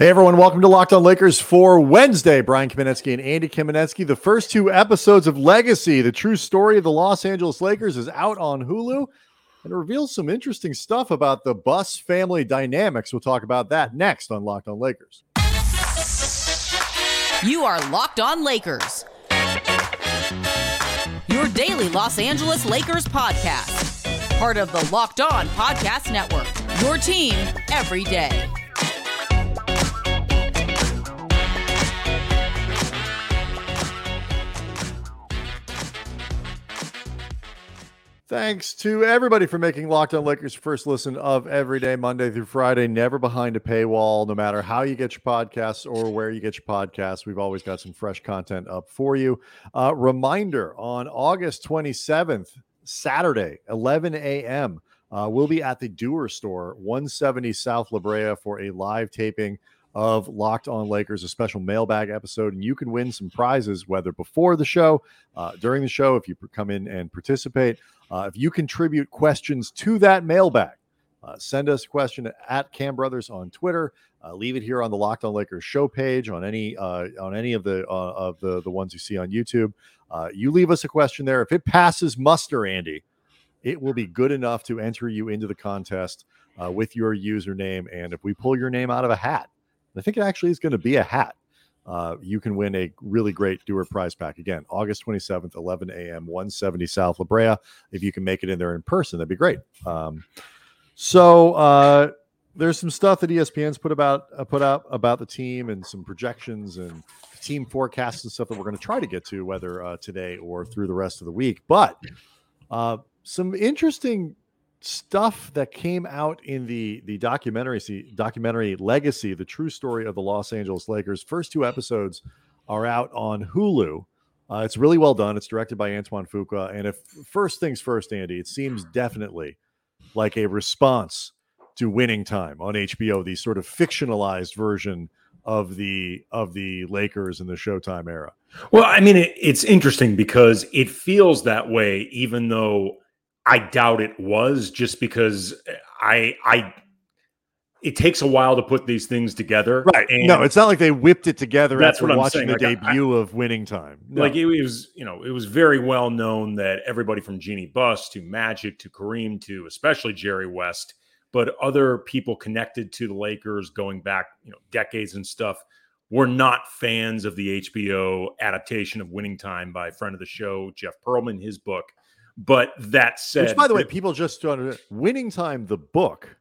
Hey everyone, welcome to Locked On Lakers for Wednesday. Brian Kamenetsky and Andy Kamenetsky. The first two episodes of Legacy, the true story of the Los Angeles Lakers, is out on Hulu and it reveals some interesting stuff about the Buss family dynamics. We'll talk about that next on Locked On Lakers. You are Locked On Lakers, your daily Los Angeles Lakers podcast. Part of the Locked On Podcast Network, your team every day. Thanks to everybody for making Locked On Lakers first listen of every day, Monday through Friday, never behind a paywall, no matter how you get your podcasts or where you get your podcasts. We've always got some fresh content up for you. Reminder, on August 27th, Saturday, 11 a.m., we'll be at the Dewar Store, 170 South La Brea, for a live taping of Locked On Lakers, a special mailbag episode, and you can win some prizes, whether before the show, during the show, if you come in and participate. If you contribute questions to that mailbag, send us a question at Cam Brothers on Twitter. Leave it here on the Locked On Lakers show page on any of the ones you see on YouTube. You leave us a question there. If it passes muster, Andy, it will be good enough to enter you into the contest with your username. And if we pull your name out of a hat, I think it actually is going to be a hat, you can win a really great Dewar prize pack. Again, August 27th, 11 a.m., 170 South La Brea. If you can make it in there in person, that'd be great. So there's some stuff that ESPN's put out about the team and some projections and team forecasts and stuff that we're going to try to get to, whether today or through the rest of the week. But some interesting stuff that came out in the documentary Legacy, the true story of the Los Angeles Lakers. First two episodes are out on Hulu. It's really well done. It's directed by Antoine Fuqua. And if first things first, Andy, it seems definitely like a response to Winning Time on HBO, the sort of fictionalized version of the Lakers in the Showtime era. Well, I mean, it's interesting because it feels that way, even though I doubt it was, just because it takes a while to put these things together. Right. And no, it's not like they whipped it together that's after what I'm watching saying. the debut of Winning Time. No. Like it was very well known that everybody from Jeanie Buss to Magic to Kareem to especially Jerry West, but other people connected to the Lakers going back, decades and stuff, were not fans of the HBO adaptation of Winning Time by a friend of the show, Jeff Pearlman, his book. But that said, which, by the way, people just don't understand. Winning Time, the book,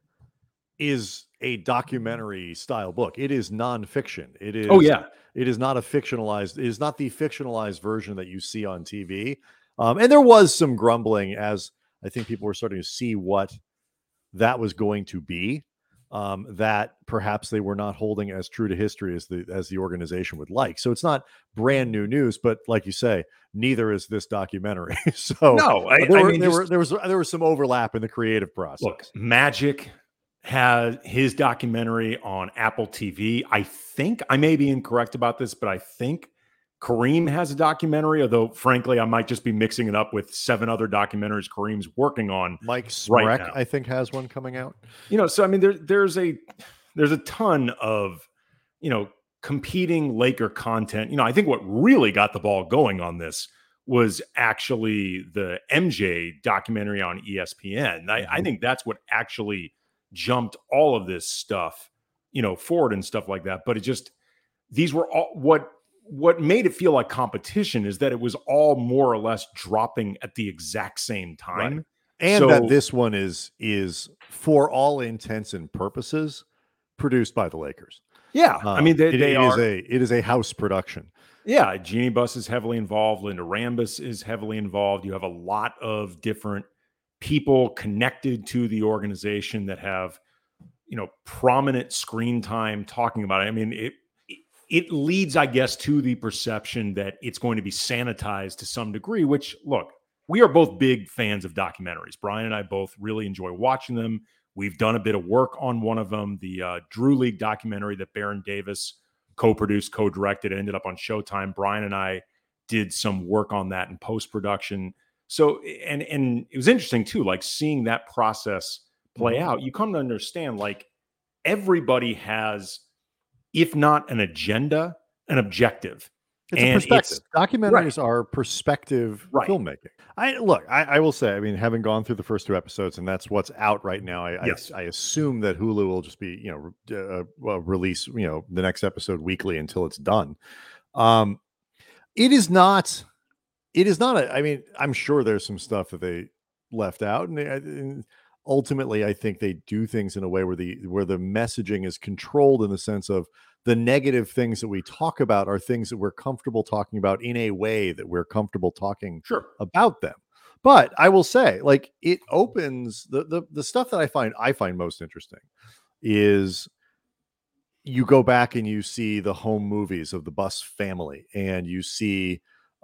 is a documentary style book. It is nonfiction. It is. Oh yeah. It is not a fictionalized. It is not the fictionalized version that you see on TV. And there was some grumbling as I think people were starting to see what that was going to be. That perhaps they were not holding as true to history as the organization would like. So it's not brand new news, but like you say, neither is this documentary. So no, there was some overlap in the creative process. Look, Magic had his documentary on Apple TV. I think I may be incorrect about this, but I think Kareem has a documentary, although frankly, I might just be mixing it up with 7 other documentaries Kareem's working on. Mike Smrek, I think, has one coming out. So I mean, there's a ton of, competing Laker content. I think what really got the ball going on this was actually the MJ documentary on ESPN. I think that's what actually jumped all of this stuff, forward and stuff like that. But these were all what made it feel like competition is that it was all more or less dropping at the exact same time. Right. And that this one is for all intents and purposes produced by the Lakers. Yeah. I mean, it is a house production. Yeah. Jeanie Buss is heavily involved. Linda Rambis is heavily involved. You have a lot of different people connected to the organization that have, prominent screen time talking about it. I mean, it leads, I guess, to the perception that it's going to be sanitized to some degree, which, look, we are both big fans of documentaries. Brian and I both really enjoy watching them. We've done a bit of work on one of them, the Drew League documentary that Baron Davis co-produced, co-directed. It ended up on Showtime. Brian and I did some work on that in post-production. So, and it was interesting too, like seeing that process play out. You come to understand, like, everybody has if not an agenda, an objective. It's a perspective. Documentaries are perspective Right. filmmaking. I will say, I mean, having gone through the first 2 episodes, and that's what's out right now. I assume that Hulu will just be, release, the next episode weekly until it's done. It is not I mean, I'm sure there's some stuff that they left out, and ultimately, I think they do things in a way where the messaging is controlled, in the sense of the negative things that we talk about are things that we're comfortable talking about in a way that we're comfortable talking about them. But I will say, like, it opens the stuff that I find most interesting is you go back and you see the home movies of the Bus family, and you see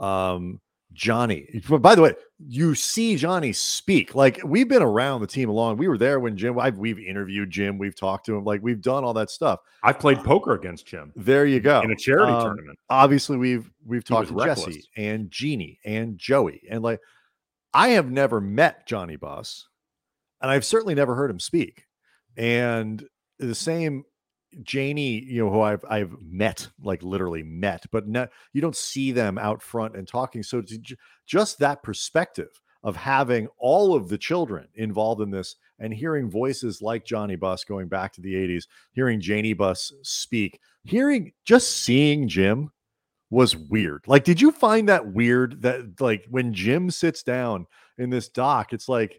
Johnny. By the way, you see Johnny speak. Like, we've been around the team along. We were there when Jim. We've interviewed Jim. We've talked to him. Like, we've done all that stuff. I've played poker against Jim. There you go. In a charity tournament. Obviously, we've talked to Jesse and Jeannie and Joey, and like, I have never met Johnny Bus, and I've certainly never heard him speak. And the same Janie, who I've met, like literally met, but you don't see them out front and talking. So just that perspective of having all of the children involved in this, and hearing voices like Johnny Bus going back to the 80s, hearing Janie Bus speak, seeing Jim was weird. Like, did you find that weird that, like, when Jim sits down in this doc, it's like,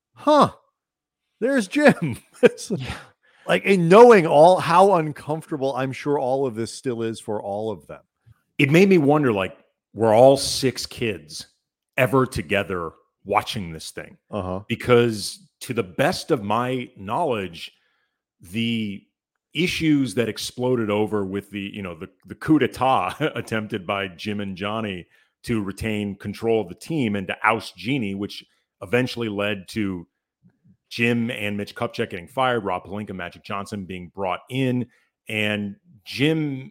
there's Jim. It's like, and knowing how uncomfortable I'm sure all of this still is for all of them. It made me wonder, like, were all 6 kids ever together watching this thing? Because to the best of my knowledge, the issues that exploded over with the coup d'etat attempted by Jim and Johnny to retain control of the team and to oust Jeannie, which eventually led to Jim and Mitch Kupchak getting fired, Rob Pelinka, Magic Johnson being brought in, and Jim,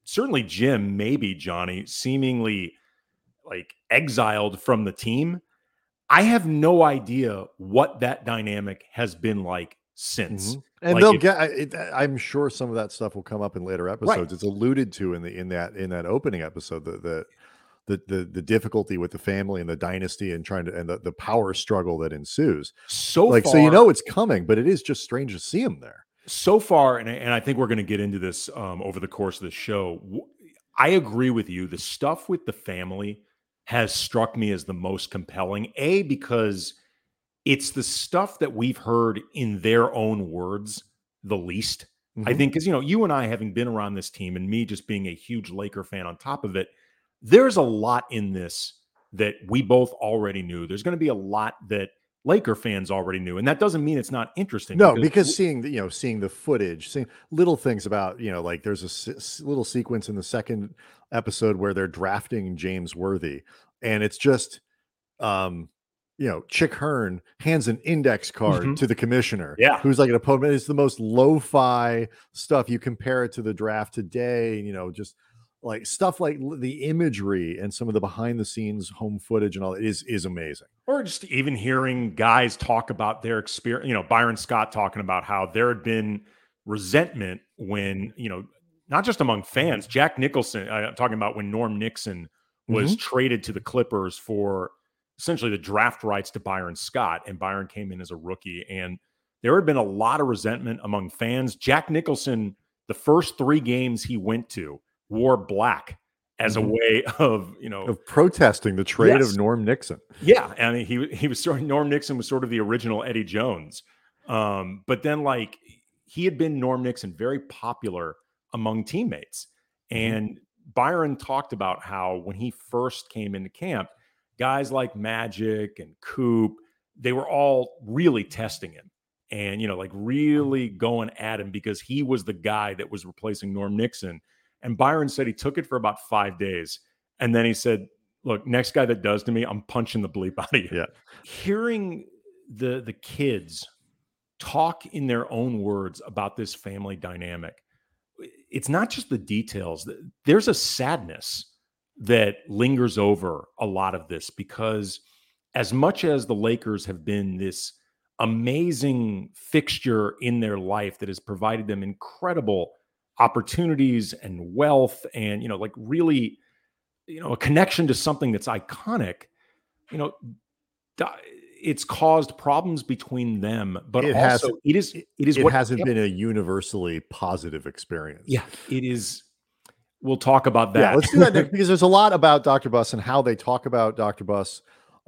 maybe Johnny, seemingly like exiled from the team. I have no idea what that dynamic has been like since. And like, they'll get. I'm sure some of that stuff will come up in later episodes. Right. It's alluded to in that opening episode. The difficulty with the family and the dynasty and the power struggle that ensues. So it's coming, but it is just strange to see him there. So far, and I think we're going to get into this over the course of the show. I agree with you. The stuff with the family has struck me as the most compelling. Because it's the stuff that we've heard in their own words the least. I think, because you and I, having been around this team, and me just being a huge Laker fan on top of it, there's a lot in this that we both already knew. There's going to be a lot that Laker fans already knew, and that doesn't mean it's not interesting. No, because seeing the footage, seeing little things about, like there's a little sequence in the second episode where they're drafting James Worthy, and it's just, Chick Hearn hands an index card to the commissioner, who's like an opponent. It's the most lo-fi stuff. You compare it to the draft today, just like stuff like the imagery and some of the behind the scenes home footage and all is amazing. Or just even hearing guys talk about their experience, Byron Scott talking about how there had been resentment when, not just among fans, Jack Nicholson, I'm talking about when Norm Nixon was traded to the Clippers for essentially the draft rights to Byron Scott, and Byron came in as a rookie, and there had been a lot of resentment among fans. Jack Nicholson, the first 3 games he went to, wore black as a way of protesting the trade of Norm Nixon. Yeah, and he was Norm Nixon was sort of the original Eddie Jones, but then like he had been Norm Nixon, very popular among teammates, and Byron talked about how when he first came into camp, guys like Magic and Coop, they were all really testing him and really going at him because he was the guy that was replacing Norm Nixon. And Byron said he took it for about 5 days. And then he said, look, next guy that does to me, I'm punching the bleep out of you. Yeah. Hearing the kids talk in their own words about this family dynamic, it's not just the details. There's a sadness that lingers over a lot of this, because as much as the Lakers have been this amazing fixture in their life that has provided them incredible opportunities and wealth and, like really, a connection to something that's iconic, you know, it's caused problems between them, but It also hasn't it is it what hasn't kept. been a universally positive experience. Yeah, it is. We'll talk about Yeah, that. let's do that next because there's a lot about Dr. Buss and how they talk about Dr. Buss.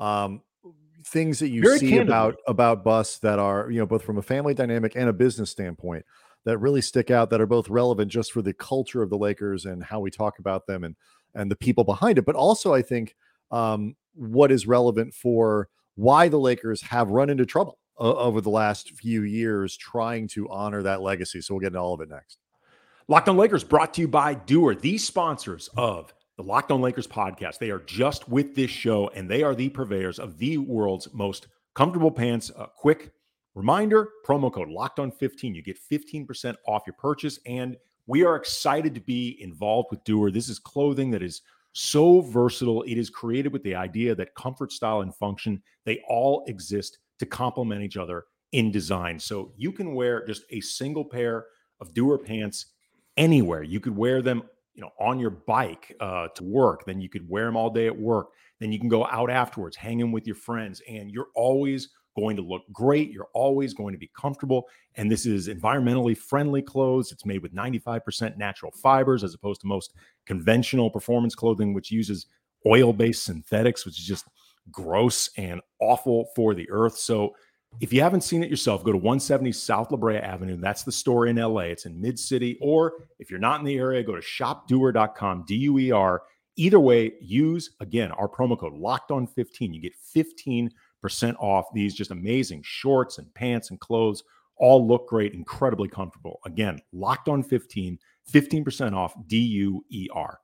Things that you Very see candidly. about Buss that are, both from a family dynamic and a business standpoint that really stick out, that are both relevant just for the culture of the Lakers and how we talk about them and the people behind it. But also, I think what is relevant for why the Lakers have run into trouble over the last few years trying to honor that legacy. So we'll get into all of it next. Locked On Lakers brought to you by Doer, the sponsors of the Locked On Lakers podcast. They are just with this show, and they are the purveyors of the world's most comfortable pants. A quick reminder, promo code Locked On 15. You get 15% off your purchase, and we are excited to be involved with Doer. This is clothing that is so versatile. It is created with the idea that comfort, style, and function, they all exist to complement each other in design. So you can wear just a single pair of Doer pants anywhere. You could wear them, on your bike to work. Then you could wear them all day at work. Then you can go out afterwards, hanging with your friends, and you're always going to look great. You're always going to be comfortable. And this is environmentally friendly clothes. It's made with 95% natural fibers, as opposed to most conventional performance clothing, which uses oil-based synthetics, which is just gross and awful for the earth. So if you haven't seen it yourself, go to 170 South La Brea Avenue. That's the store in LA. It's in Mid-City. Or if you're not in the area, go to shopdoer.com, DUER. Either way, use, again, our promo code LOCKEDON15. You get 15% off these just amazing shorts and pants and clothes. All look great, incredibly comfortable. Again, LOCKEDON15, 15% off, DUER.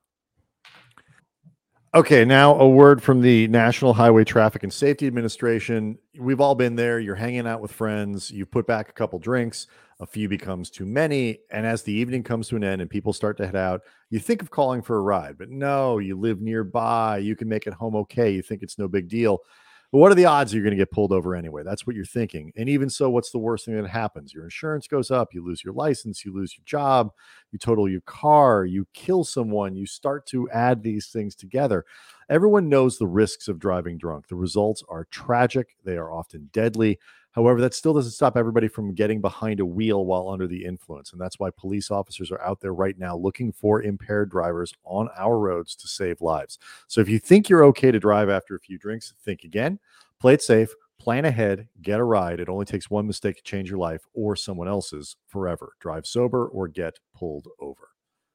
Okay, now a word from the National Highway Traffic and Safety Administration. We've all been there. You're hanging out with friends. You put back a couple drinks. A few becomes too many. And as the evening comes to an end and people start to head out, you think of calling for a ride. But no, you live nearby. You can make it home okay. You think it's no big deal. But what are the odds you're going to get pulled over anyway? That's what you're thinking. And even so, what's the worst thing that happens? Your insurance goes up. You lose your license. You lose your job. You total your car. You kill someone. You start to add these things together. Everyone knows the risks of driving drunk. The results are tragic. They are often deadly. However, that still doesn't stop everybody from getting behind a wheel while under the influence. And that's why police officers are out there right now looking for impaired drivers on our roads to save lives. So if you think you're okay to drive after a few drinks, think again, play it safe, plan ahead, get a ride. It only takes one mistake to change your life or someone else's forever. Drive sober or get pulled over.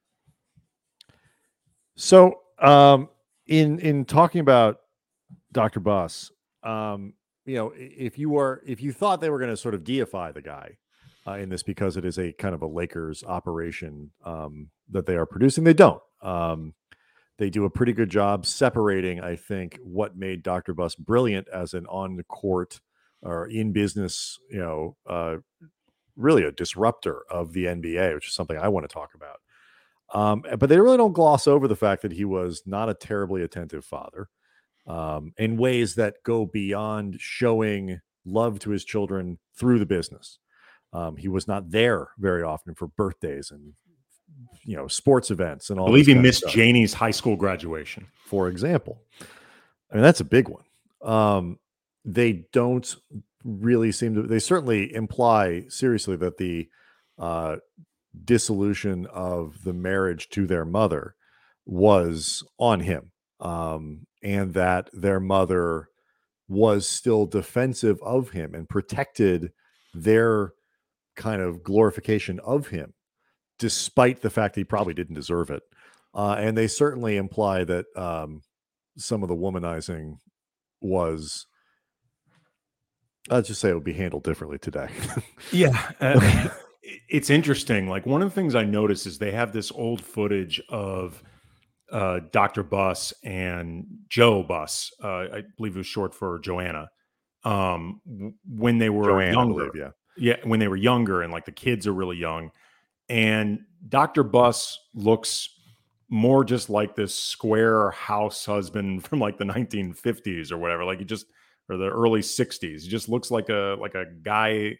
So in talking about Dr. Buss, if you thought they were going to sort of deify the guy in this because it is a kind of a Lakers operation that they are producing, they don't. They do a pretty good job separating, I think, what made Dr. Buss brilliant as an on-court or in business, really a disruptor of the NBA, which is something I want to talk about. But they really don't gloss over the fact that he was not a terribly attentive father. In ways that go beyond showing love to his children through the business. He was not there very often for birthdays and, sports events and all. I believe he missed Janie's high school graduation, for example. I mean, that's a big one. They don't really seem to, they certainly imply seriously that the dissolution of the marriage to their mother was on him. And that their mother was still defensive of him and protected their kind of glorification of him, despite the fact that he probably didn't deserve it. And they certainly imply that some of the womanizing was, let's just say it would be handled differently today. Yeah. It's interesting. Like, one of the things I noticed is they have this old footage of Dr. Buss and Joe Buss, I believe it was short for Joanna, when they were younger. When they were younger, and like the kids are really young. And Dr. Buss looks more just like this square house husband from like the 1950s or whatever, or the early 60s. He just looks like a guy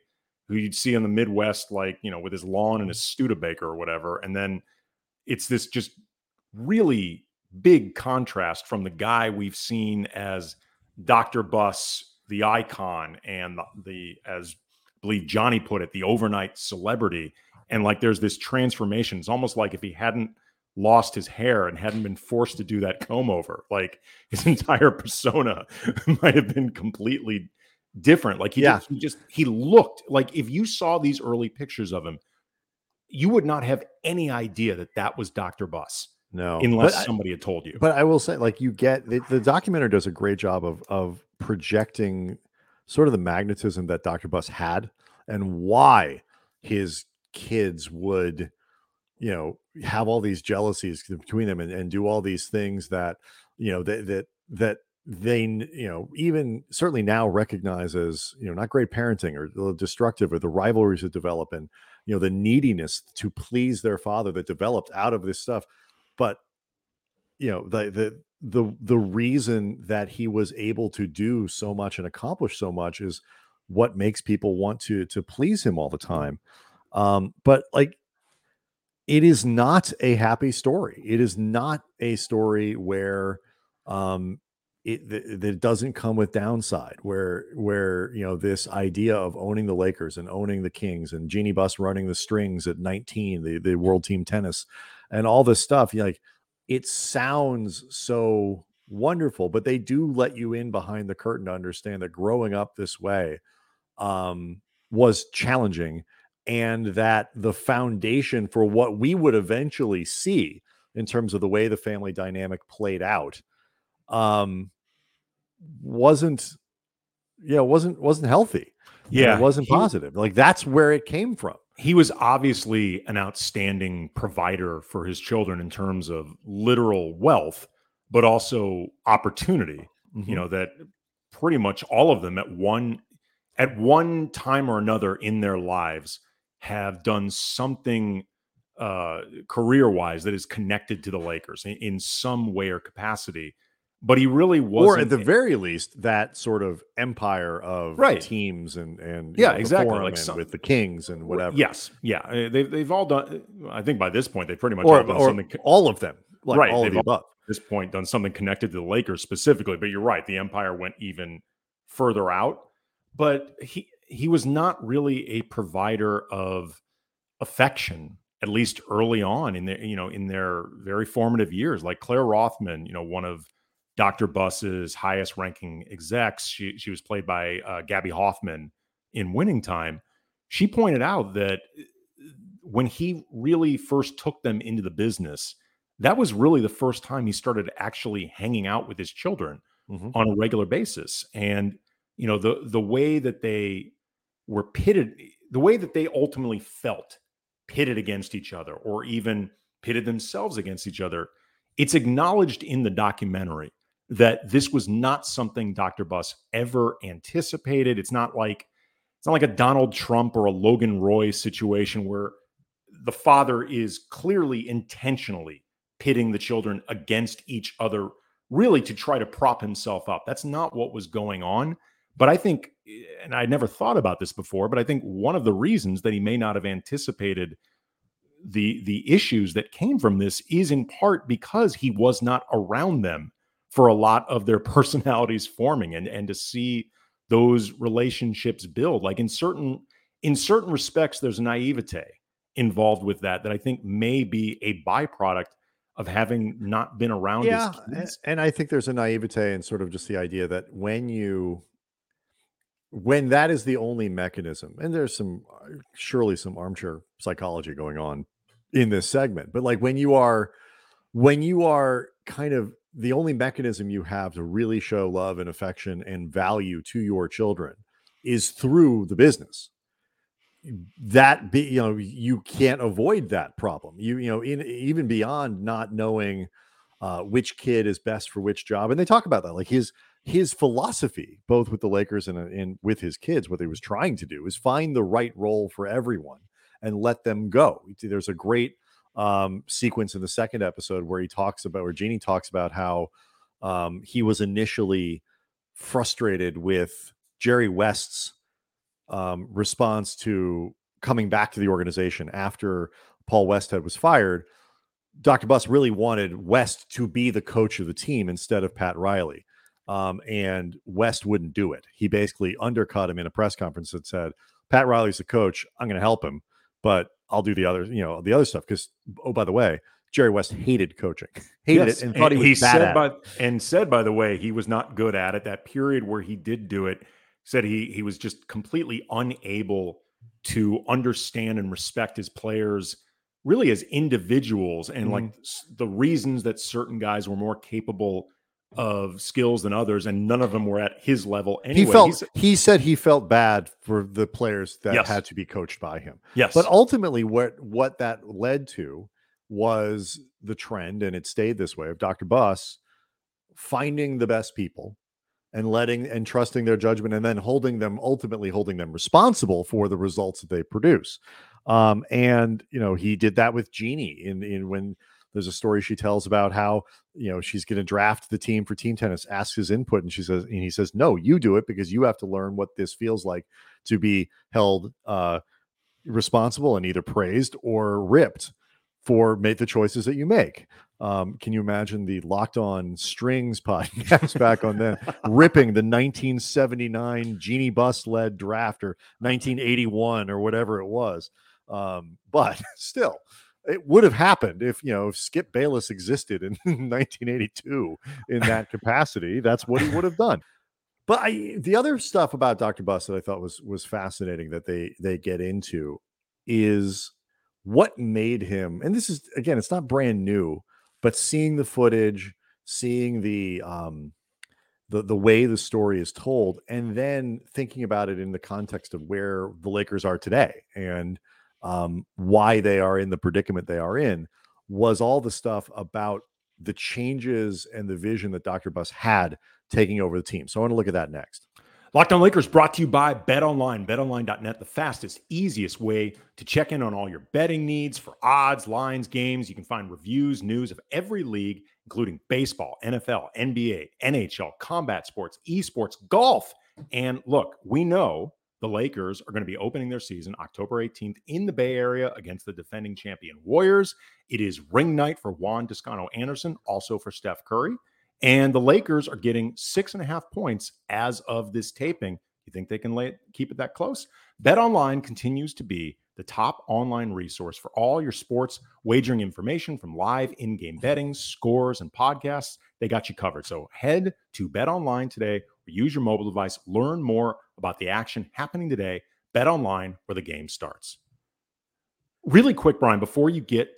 who you'd see in the Midwest, like, with his lawn and his Studebaker or whatever. And then it's this just really big contrast from the guy we've seen as Dr. Buss, the icon, and the as I believe Johnny put it, the overnight celebrity. And like, there's this transformation. It's almost like if he hadn't lost his hair and hadn't been forced to do that comb over, like his entire persona might have been completely different. Like he looked like, if you saw these early pictures of him, you would not have any idea that was Dr. Buss. No, unless somebody had told you. But I will say, like, you get the documentary does a great job of projecting sort of the magnetism that Dr. Buss had and why his kids would, have all these jealousies between them and do all these things that, that they, even certainly now recognize as, not great parenting or destructive, or the rivalries that develop and, the neediness to please their father that developed out of this stuff. But, the reason that he was able to do so much and accomplish so much is what makes people want to please him all the time. But like, it is not a happy story. It is not a story where it doesn't come with downside, where this idea of owning the Lakers and owning the Kings and Jeannie Buss running the strings at 19, the world team tennis and all this stuff, like, it sounds so wonderful, but they do let you in behind the curtain to understand that growing up this way was challenging, and that the foundation for what we would eventually see in terms of the way the family dynamic played out wasn't healthy. Yeah, it wasn't positive. Like, that's where it came from. He was obviously an outstanding provider for his children in terms of literal wealth, but also opportunity. Mm-hmm. That pretty much all of them at one time or another in their lives have done something career-wise that is connected to the Lakers in some way or capacity. But he really wasn't, or at the very least, that sort of empire of teams and exactly, like with the Kings and whatever. Yes, yeah, they've all done. I think by this point they pretty much all done something. All of them, like, right? All of the above. At this point, done something connected to the Lakers specifically. But you're right, the empire went even further out. But he was not really a provider of affection, at least early on in their very formative years. Like Claire Rothman, one of Dr. Buss's highest ranking execs, she was played by Gabby Hoffman in Winning Time. She pointed out that when he really first took them into the business, that was really the first time he started actually hanging out with his children on a regular basis. And, the way that they were pitted, the way that they ultimately felt pitted against each other, or even pitted themselves against each other, it's acknowledged in the documentary that this was not something Dr. Buss ever anticipated. It's not like a Donald Trump or a Logan Roy situation where the father is clearly intentionally pitting the children against each other, really to try to prop himself up. That's not what was going on. But I think, and I never thought about this before, but I think one of the reasons that he may not have anticipated the issues that came from this is in part because he was not around them for a lot of their personalities forming, and to see those relationships build. Like, in certain respects, there's naivete involved with that I think may be a byproduct of having not been around his kids. And I think there's a naivete in sort of just the idea that when that is the only mechanism, and there's surely some armchair psychology going on in this segment, but like when you are kind of the only mechanism you have to really show love and affection and value to your children is through the business, you can't avoid that problem. Even beyond not knowing which kid is best for which job. And they talk about that, like his philosophy, both with the Lakers and with his kids, what he was trying to do is find the right role for everyone and let them go. There's a great sequence in the second episode where Jeannie talks about how he was initially frustrated with Jerry West's response to coming back to the organization after Paul Westhead was fired, Dr. Buss really wanted West to be the coach of the team instead of Pat Riley. And West wouldn't do it. He basically undercut him in a press conference that said, Pat Riley's the coach. I'm going to help him, but I'll do the other stuff. Because, oh, by the way, Jerry West hated coaching, hated it, and thought he was bad at it. And said, by the way, he was not good at it. That period where he did do it, said he was just completely unable to understand and respect his players really as individuals, and like the reasons that certain guys were more capable of skills than others, and none of them were at his level anyway. He said he felt bad for the players that had to be coached by him. Yes. But ultimately what that led to was the trend, and it stayed this way, of Dr. Buss finding the best people and letting and trusting their judgment, and then ultimately holding them responsible for the results that they produce. And he did that with Jeannie in when there's a story she tells about how, she's going to draft the team for team tennis, asks his input, and he says, no, you do it, because you have to learn what this feels like to be held responsible and either praised or ripped for make the choices that you make. Can you imagine the Locked On Strings podcast back on then, ripping the 1979 Jeannie Buss led draft, or 1981 or whatever it was? But still, it would have happened if Skip Bayless existed in 1982 in that capacity. That's what he would have done. But the other stuff about Dr. Buss that I thought was fascinating that they get into is what made him, and this is, again, it's not brand new, but seeing the footage, seeing the way the story is told, and then thinking about it in the context of where the Lakers are today and why they are in the predicament they are in, was all the stuff about the changes and the vision that Dr. Buss had taking over the team. So I want to look at that next. Locked On Lakers brought to you by BetOnline. BetOnline.net, the fastest, easiest way to check in on all your betting needs for odds, lines, games. You can find reviews, news of every league, including baseball, NFL, NBA, NHL, combat sports, esports, golf. And look, we know the Lakers are going to be opening their season October 18th in the Bay Area against the defending champion Warriors. It is ring night for Juan Toscano-Anderson, also for Steph Curry. And the Lakers are getting 6.5 points as of this taping. You think they can keep it that close? BetOnline continues to be the top online resource for all your sports wagering information, from live in-game betting, scores, and podcasts. They got you covered. So head to BetOnline today, or use your mobile device. Learn more about the action happening today. BetOnline, where the game starts. Really quick, Brian, before you get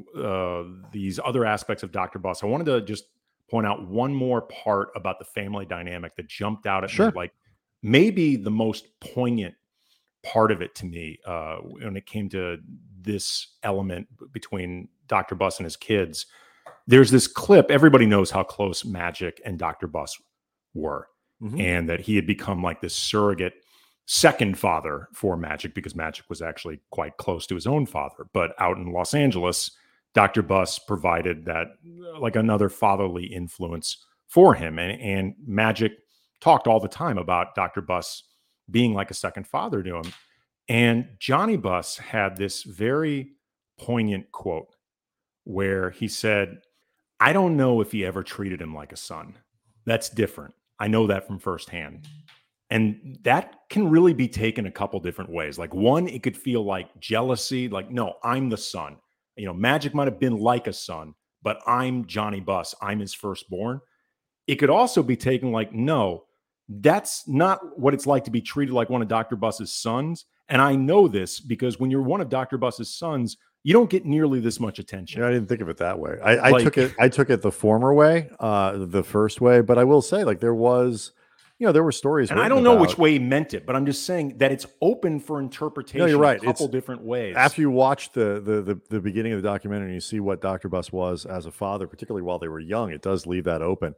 to these other aspects of Dr. Buss, I wanted to just point out one more part about the family dynamic that jumped out at me, like maybe the most poignant part of it to me when it came to this element between Dr. Buss and his kids. There's this clip. Everybody knows how close Magic and Dr. Buss were, and that he had become like this surrogate second father for Magic, because Magic was actually quite close to his own father. But out in Los Angeles, Dr. Buss provided that, like, another fatherly influence for him. And Magic talked all the time about Dr. Buss being like a second father to him. And Johnny Buss had this very poignant quote where he said, I don't know if he ever treated him like a son. That's different. I know that from firsthand. And that can really be taken a couple different ways. Like, one, it could feel like jealousy, like, no, I'm the son. Magic might have been like a son, but I'm Johnny Buss. I'm his firstborn. It could also be taken like, no, that's not what it's like to be treated like one of Dr. Buss's sons. And I know this because when you're one of Dr. Buss's sons, you don't get nearly this much attention. I didn't think of it that way. I took it the former way, the first way. But I will say, like, there were stories. And I don't know which way he meant it, but I'm just saying that it's open for interpretation. No, you're right. A couple different ways. After you watch the beginning of the documentary and you see what Dr. Buss was as a father, particularly while they were young, it does leave that open.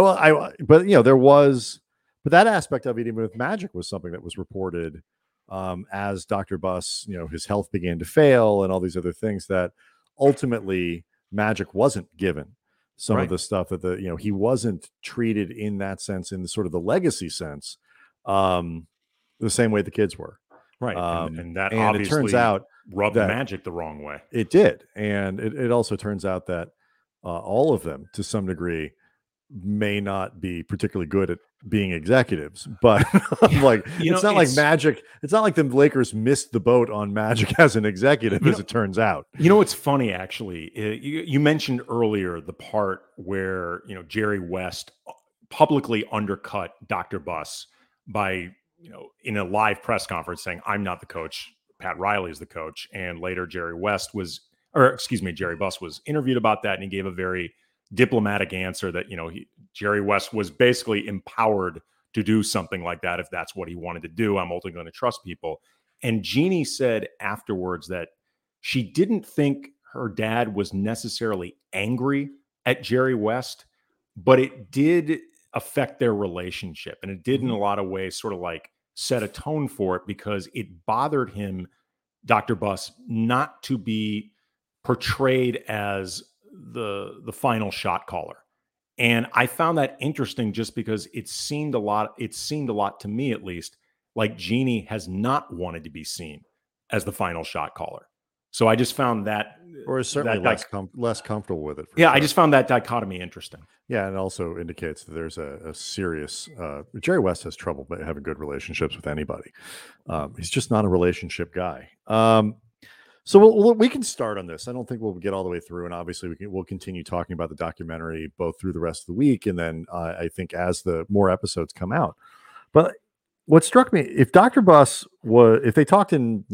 But that aspect of it, even with Magic, was something that was reported as Dr. Buss, his health began to fail and all these other things, that ultimately Magic wasn't given some of the stuff that he wasn't treated in that sense, in the sort of the legacy sense, the same way the kids were. Right. And that and obviously it turns out rubbed that Magic the wrong way. it did. And it also turns out that all of them, to some degree, may not be particularly good at being executives, but like it's not like Magic. It's not like the Lakers missed the boat on Magic as an executive, as it turns out. You know, it's funny actually. You mentioned earlier the part where Jerry West publicly undercut Dr. Buss by in a live press conference saying, "I'm not the coach. Pat Riley is the coach." And later, Jerry Buss was interviewed about that, and he gave a very diplomatic answer that Jerry West was basically empowered to do something like that if that's what he wanted to do. I'm ultimately going to trust people. And Jeannie said afterwards that she didn't think her dad was necessarily angry at Jerry West, but it did affect their relationship, and it did in a lot of ways sort of like set a tone for it, because it bothered him, Dr. Buss, not to be portrayed as the final shot caller. And I found that interesting just because it seemed a lot to me, at least, like Jeannie has not wanted to be seen as the final shot caller. So I just found that, or is certainly less comfortable with it. Yeah, sure. I just found that dichotomy interesting. Yeah, and it also indicates that there's a serious Jerry West has trouble having good relationships with anybody. He's just not a relationship guy. So we can start on this. I don't think we'll get all the way through, and obviously we'll continue talking about the documentary both through the rest of the week, and then I think as the more episodes come out. But what struck me, if Dr. Buss if they talked in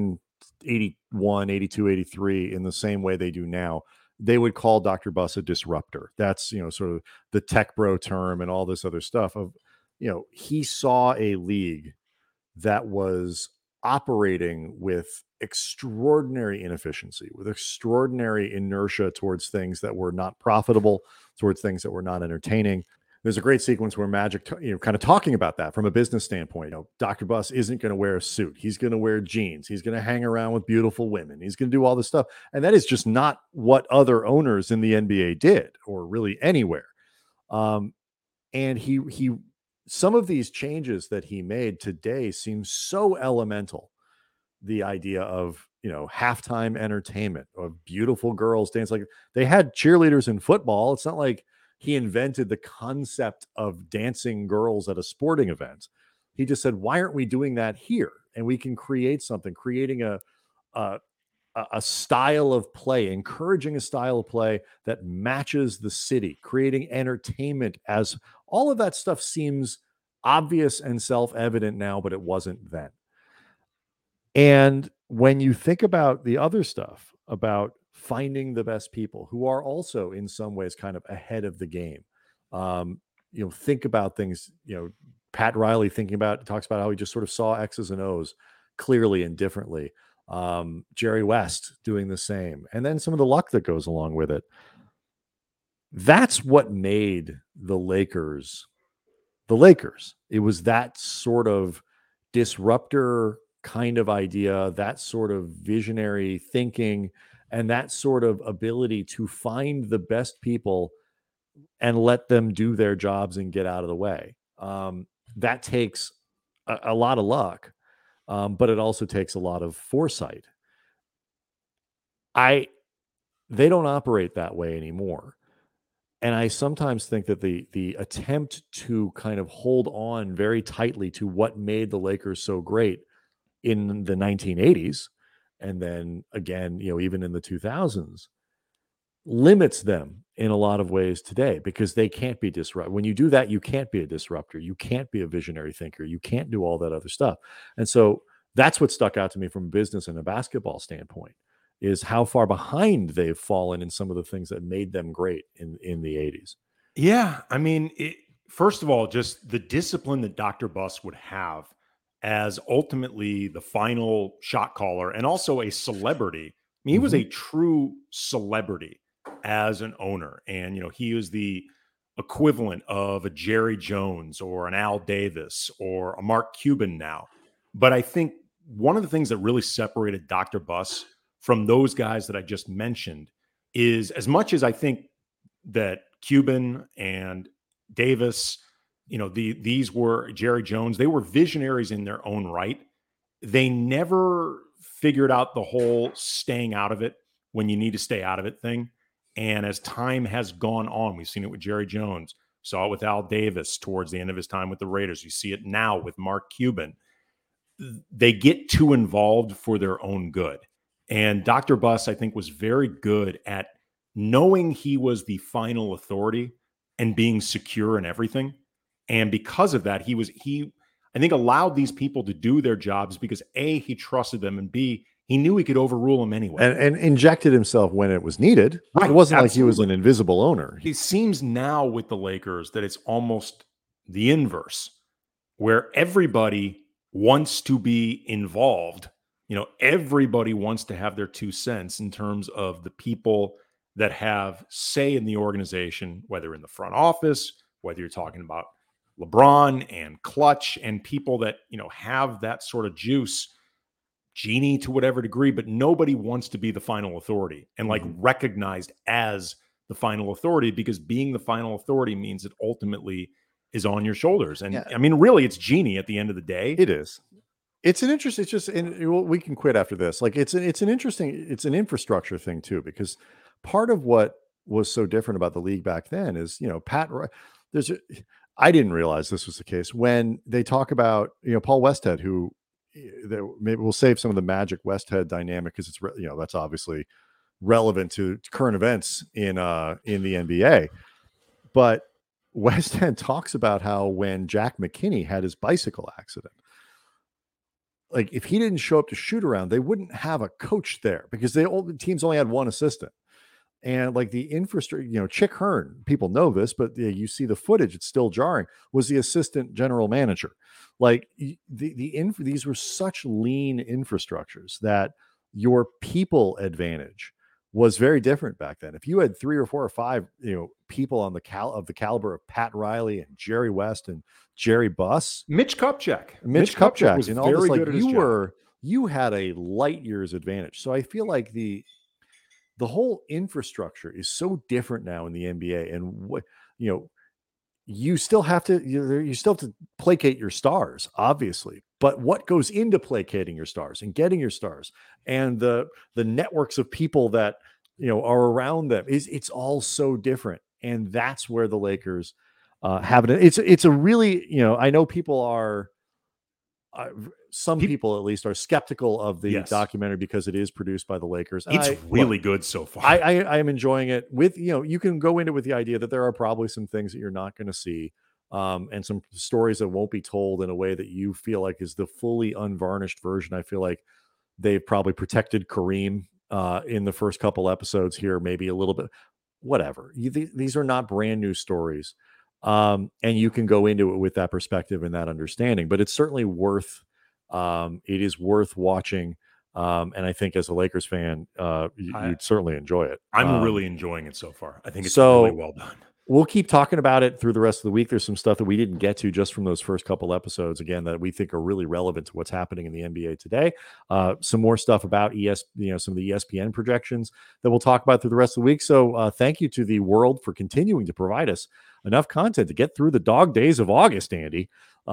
1981, 82, 83 in the same way they do now, they would call Dr. Buss a disruptor. That's sort of the tech bro term and all this other stuff of he saw a league that was operating with extraordinary inefficiency, with extraordinary inertia towards things that were not profitable, towards things that were not entertaining. There's a great sequence where Magic, kind of talking about that from a business standpoint. Dr. Buss isn't going to wear a suit. He's going to wear jeans. He's going to hang around with beautiful women. He's going to do all this stuff. And that is just not what other owners in the NBA did, or really anywhere. And he some of these changes that he made today seem so elemental. The idea of, halftime entertainment, of beautiful girls dance. Like, they had cheerleaders in football. It's not like he invented the concept of dancing girls at a sporting event. He just said, why aren't we doing that here? And we can create something, creating a style of play, encouraging a style of play that matches the city, creating entertainment. As all of that stuff seems obvious and self-evident now, but it wasn't then. And when you think about the other stuff, about finding the best people who are also in some ways kind of ahead of the game, think about things, Pat Riley talks about how he just sort of saw X's and O's clearly and differently. Jerry West doing the same. And then some of the luck that goes along with it. That's what made the Lakers. It was that sort of disruptor kind of idea, that sort of visionary thinking, and that sort of ability to find the best people and let them do their jobs and get out of the way. That takes a lot of luck, but it also takes a lot of foresight. They don't operate that way anymore. And I sometimes think that the attempt to kind of hold on very tightly to what made the Lakers so great in the 1980s, and then again, even in the 2000s, limits them in a lot of ways today, because they can't be disrupted. When you do that, you can't be a disruptor. You can't be a visionary thinker. You can't do all that other stuff. And so that's what stuck out to me from a business and a basketball standpoint, is how far behind they've fallen in some of the things that made them great in the 80s. Yeah. I mean, first of all, just the discipline that Dr. Buss would have as ultimately the final shot caller, and also a celebrity. I mean, he was a true celebrity as an owner. And, he was the equivalent of a Jerry Jones or an Al Davis or a Mark Cuban now. But I think one of the things that really separated Dr. Buss from those guys that I just mentioned is, as much as I think that Cuban and Davis these were Jerry Jones. They were visionaries in their own right. They never figured out the whole staying out of it when you need to stay out of it thing. And as time has gone on, we've seen it with Jerry Jones, saw it with Al Davis towards the end of his time with the Raiders. You see it now with Mark Cuban. They get too involved for their own good. And Dr. Buss, I think, was very good at knowing he was the final authority and being secure in everything. And because of that, he I think, allowed these people to do their jobs because A, he trusted them, and B, he knew he could overrule them anyway. And injected himself when it was needed. Right. It wasn't like he was an invisible owner. It seems now with the Lakers that it's almost the inverse, where everybody wants to be involved. Everybody wants to have their 2 cents in terms of the people that have say in the organization, whether in the front office, whether you're talking about LeBron and Clutch and people that, have that sort of juice, Genie to whatever degree, but nobody wants to be the final authority and recognized as the final authority, because being the final authority means it ultimately is on your shoulders. And I mean, really, it's Genie at the end of the day. It is. It's an interest. It's just, and we can quit after this. Like it's an infrastructure thing too, because part of what was so different about the league back then is, I didn't realize this was the case when they talk about, Paul Westhead, who maybe we'll save some of the Magic Westhead dynamic because it's, that's obviously relevant to current events in the NBA. But Westhead talks about how when Jack McKinney had his bicycle accident, like if he didn't show up to shoot around, they wouldn't have a coach there because the teams only had one assistant. And like the infrastructure, Chick Hearn, people know this, but you see the footage, it's still jarring, was the assistant general manager. Like these were such lean infrastructures that your people advantage was very different back then. If you had 3 or 4 or 5, people on the caliber of Pat Riley and Jerry West and Jerry Buss, Mitch Kupchak was and all very this, good at his job. You had a light years advantage. So I feel like the whole infrastructure is so different now in the NBA, and you still have to placate your stars, obviously, but what goes into placating your stars and getting your stars and the networks of people that are around them it's all so different. And that's where the Lakers have it. It's a really, I know people are some people at least are skeptical of the documentary because it is produced by the Lakers. And it's really good so far. I am enjoying it with, you can go into it with the idea that there are probably some things that you're not going to see and some stories that won't be told in a way that you feel like is the fully unvarnished version. I feel like they've probably protected Kareem in the first couple episodes here, maybe a little bit, whatever. These are not brand new stories. And you can go into it with that perspective and that understanding, but it's certainly it is worth watching. And I think as a Lakers fan, you'd certainly enjoy it. I'm really enjoying it so far. I think it's really well done. We'll keep talking about it through the rest of the week. There's some stuff that we didn't get to just from those first couple episodes, again, that we think are really relevant to what's happening in the NBA today. Some more stuff about some of the ESPN projections that we'll talk about through the rest of the week. So thank you to the world for continuing to provide us enough content to get through the dog days of August, Andy.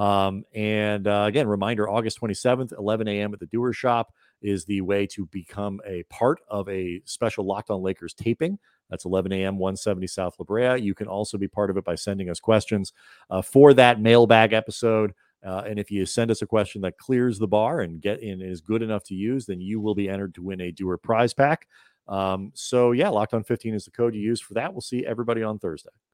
Again, reminder, August 27th, 11 a.m. at the Doer Shop is the way to become a part of a special Locked On Lakers taping. That's 11 a.m., 170 South La Brea. You can also be part of it by sending us questions for that mailbag episode. And if you send us a question that clears the bar and is good enough to use, then you will be entered to win a Doer prize pack. Locked On 15 is the code you use for that. We'll see everybody on Thursday.